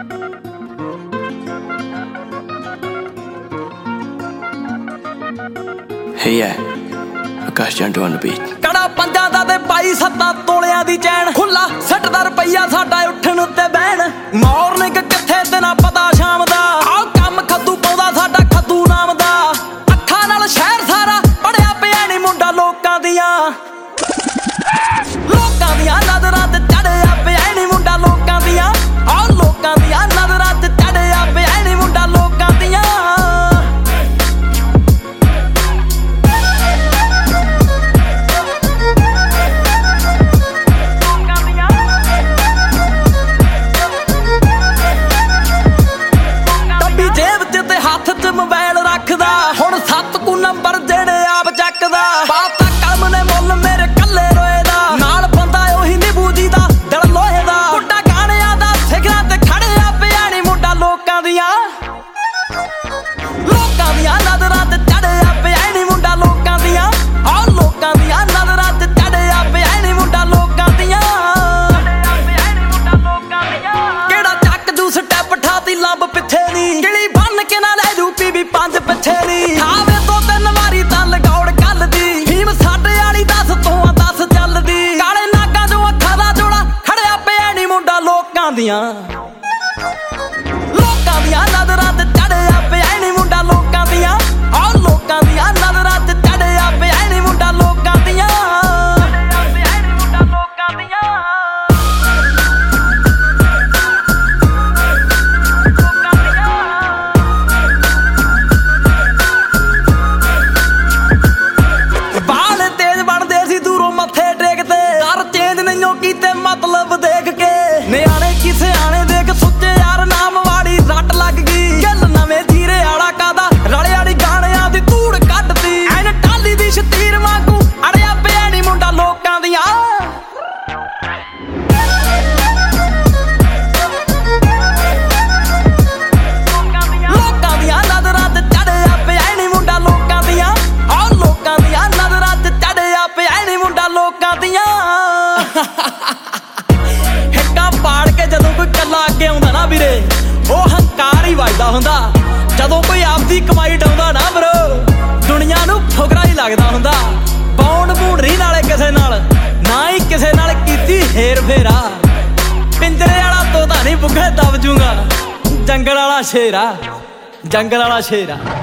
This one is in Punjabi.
Hey yeah, Akash Jantu on the beat. ਕੜਾ ਪੰਜਾਂ ਦਾ ਤੇ ਪਾਈ 7 ਤੋਲਿਆਂ ਦੀ ਚੈਨ ਖੁੱਲਾ ਸੱਟਦਾ ਰੁਪਈਆ ਸਾਡਾ ਉੱਠਣ ਉੱਤੇ ਬਹਿਣ ਮਾਰਨਿੰਗ ਕਿੱਥੇ ਤੇ ਨਾ ਪਤਾ ਸ਼ਾਮ ਦਾ ਆਹ ਕੰਮ ਖੱਦੂ ਪਾਉਂਦਾ ਸਾਡਾ ਖੱਦੂ ਨਾਮ ਦਾ ਅੱਖਾਂ ਨਾਲ ਸ਼ਹਿਰ ਸਾਰਾ ਪੜਿਆ ਪਿਆ ਨੀ ਮੁੰਡਾ ਲੋਕਾਂ ਦੀਆਂ ਨਜ਼ਰਾਂ ਤੇ ਚੜਿਆ ਪਿਆ ਨੀ ਮੁੰਡਾ ਲੋਕਾਂ ਦੀਆਂ ਆਹ ਲੋਕਾਂ ਦੀਆਂ ਨਜ਼ਰਾਂ ਤੇ ਚੜਿਆ ਪਿਆ ਨੀ ਮੁੰਡਾ ਲੋਕਾਂ ਦੀਆਂ ਮੋਬਾਈਲ ਰੱਖਦਾ ਹੁਣ 7 ਕੁ ਨੰਬਰ ਜਿਹੜੇ ਆਪ ਚੱਕਦਾ ਬਾਤਾਂ ਕਲਮ ਨੇ ਮੁੱਲ ਮੇਰੇ ਕੱਲੇ ਰੋਏ ਦਾ ਨਾਲ ਬੰਦਾ ਉਹੀ ਨਿਭੂ ਜੀ ਦਾ ਦਿਲ ਲੋਹੇ ਦਾ ਮੁੰਡਾ ਗਾਣਿਆਂ ਦਾ ਸਿਖਰਾਂ ਤੇ ਖੜਿਆ ਪਿਆ ਨੀ ਮੁੰਡਾ ਲੋਕਾਂ ਦੀਆਂ ਨਜ਼ਰਾਂ ਤੇ ਚੜਿਆ ਪਿਆ ਨੀ ਮੁੰਡਾ ਲੋਕਾਂ ਦੀਆਂ ਆਹ ਲੋਕਾਂ ਦੀਆਂ ਨਜ਼ਰਾਂ ਤੇ ਚੜਿਆ ਪਿਆ ਨੀ ਮੁੰਡਾ ਲੋਕਾਂ ਦੀਆਂ ਕਿਹੜਾ ਚੱਕ ਜੂ ਸਟੈਪ ਠਾਤੀ ਲੰਬ ਪਿੱਛੇ ਨੀ ਕਿਲੀ ਬੰਨ ਕੇ ਨਾ ਲੈ ਜੂ ਵੀ 5 ਪਿੱਛੇ ਨੀ ਖਾਵੇ 2-3 ਵਾਰੀ ਤਾਂ ਲਗਾਉੜ ਗੱਲ ਦੀ ਫੀਮ ਸਾਡੇ ਵਾਲੀ 10 ਤੋਂ 10 ਚੱਲਦੀ ਕਾਲੇ ਨਾਗਾਂ ਚੋਂ ਅੱਖਾਂ ਦਾ ਜੋੜਾ ਖੜਿਆ ਪਿਆ ਨੀ ਮੁੰਡਾ ਲੋਕਾਂ ਦੀਆਂ ਨਜ਼ਰਾਂ ਤੇ ਚੜਿਆ ਪਿਆ ਨੀ ਮੁੰਡਾ ਲੋਕਾਂ ਦੀਆਂ ਆਹ ਲੋਕਾਂ ਦੀਆਂ ਨਜ਼ਰਾਂ ਤੇ ਚੜਿਆ ਪਿਆ ਨੀ ਮੁੰਡਾ ਲੋਕਾਂ ਦੀਆਂ ਮਤਲਬ ਦੇਖ ਕੇ ਨਿਆਣੇ ਕੀ ਸਿਆਣੇ ਦੇਖ ਸੁੱਚੇ ਯਾਰ ਨਾਮ ਵਾੜੀ ਰੱਟ ਲੱਗ ਗਈ ਗੱਲ ਨਵੇਂ ਜੀਰੇ ਵਾਲਾ ਕਾਦਾ ਰਲੇ ਵਾਲੀ ਗਾਣਿਆਂ ਦੀ ਧੂੜ ਕੱਢਦੀ ਐਨ ਟਾਲੀ ਦੀ ਸ਼ਤੀਰ ਵਾਂਗੂ ਅੜਿਆ ਪਿਆ ਨੀ ਮੁੰਡਾ ਲੋਕਾਂ ਦੀਆਂ ਨਜ਼ਰਾਂ ਤੇ ਚੜਿਆ ਪਿਆ ਨੀ ਮੁੰਡਾ ਲੋਕਾਂ ਦੀਆਂ ਆਹ ਲੋਕਾਂ ਦੀਆਂ ਨਜ਼ਰਾਂ ਤੇ ਚੜਿਆ ਪਿਆ ਨੀ ਮੁੰਡਾ ਲੋਕਾਂ ਦੀਆਂ ਪਾੜ ਕੇ ਜਦੋਂ ਕੋਈ ਕੱਲਾ ਅੱਗੇ ਆਉਂਦਾ ਨਾ ਵੀਰੇ ਉਹ ਹੰਕਾਰ ਹੀ ਵੱਜਦਾ ਹੁੰਦਾ ਜਦੋਂ ਕੋਈ ਆਪਦੀ ਕਮਾਈ ਡਾਉਂਦਾ ਨਾ ਬਰੋ ਦੁਨੀਆ ਨੂੰ ਫੁਕਰਾ ਹੀ ਲੱਗਦਾ ਹੁੰਦਾ ਬੌਂਡ ਬੂੰਡਰੀ ਨਾਲੇ ਕਿਸੇ ਨਾਲ ਨਾ ਹੀ ਕਿਸੇ ਨਾਲ ਕੀਤੀ ਹੇਰ ਫੇਰਾ ਪਿੰਜਰੇ ਵਾਲਾ ਤੋਤਾ ਨਹੀਂ ਬੁੱਗੇ ਦਬ ਜੂਗਾ ਜੰਗਲ ਵਾਲਾ ਸ਼ੇਰਾ